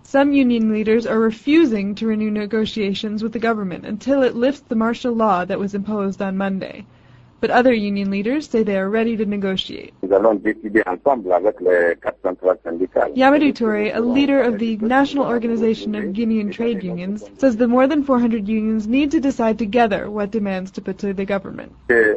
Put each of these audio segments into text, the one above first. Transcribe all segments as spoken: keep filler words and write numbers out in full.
Some union leaders are refusing to renew negotiations with the government until it lifts the martial law that was imposed on Monday. But other union leaders say they are ready to negotiate. Yamadou Touré, a leader of the National Organization of Guinean Trade Unions, says the more than four hundred unions need to decide together what demands to put to the government.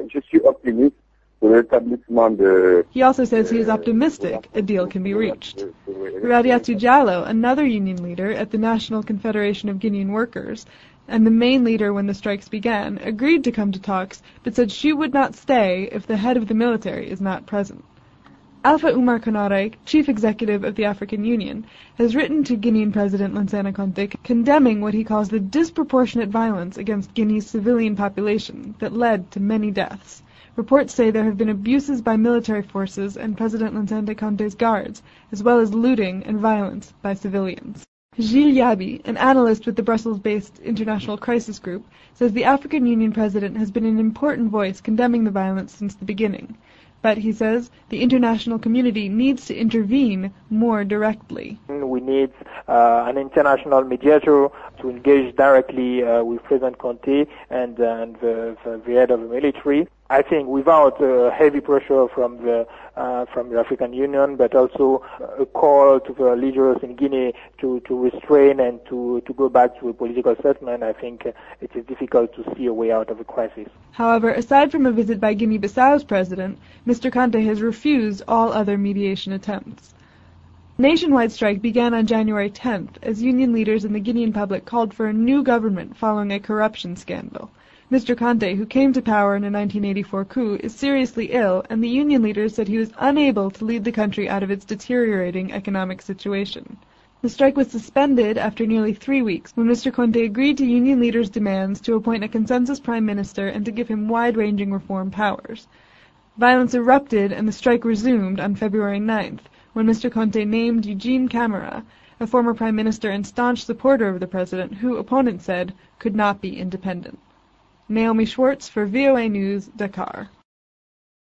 He also says he is optimistic a deal can be reached. Radiatou Diallo, another union leader at the National Confederation of Guinean Workers, and the main leader when the strikes began, agreed to come to talks, but said she would not stay if the head of the military is not present. Alpha Oumar Konaré, chief executive of the African Union, has written to Guinean President Lansana Conté condemning what he calls the disproportionate violence against Guinea's civilian population that led to many deaths. Reports say there have been abuses by military forces and President Lansana Conté's guards, as well as looting and violence by civilians. Gilles Yabi, an analyst with the Brussels-based International Crisis Group, says the African Union president has been an important voice condemning the violence since the beginning. But, he says, the international community needs to intervene more directly. We need uh, an international mediator to engage directly uh, with President Conté and, uh, and the, the, the head of the military. I think without uh, heavy pressure from the uh, from the African Union, but also a call to the leaders in Guinea to, to restrain and to, to go back to a political settlement, I think uh, it is difficult to see a way out of the crisis. However, aside from a visit by Guinea-Bissau's president, Mister Conté has refused all other mediation attempts. Nationwide strike began on January tenth as union leaders in the Guinean public called for a new government following a corruption scandal. Mister Conté, who came to power in a nineteen eighty-four coup, is seriously ill, and the union leaders said he was unable to lead the country out of its deteriorating economic situation. The strike was suspended after nearly three weeks, when Mister Conté agreed to union leaders' demands to appoint a consensus prime minister and to give him wide-ranging reform powers. Violence erupted and the strike resumed on February ninth, when Mister Conté named Eugene Camara, a former prime minister and staunch supporter of the president, who, opponents said, could not be independent. Naomi Schwartz for V O A News, Dakar.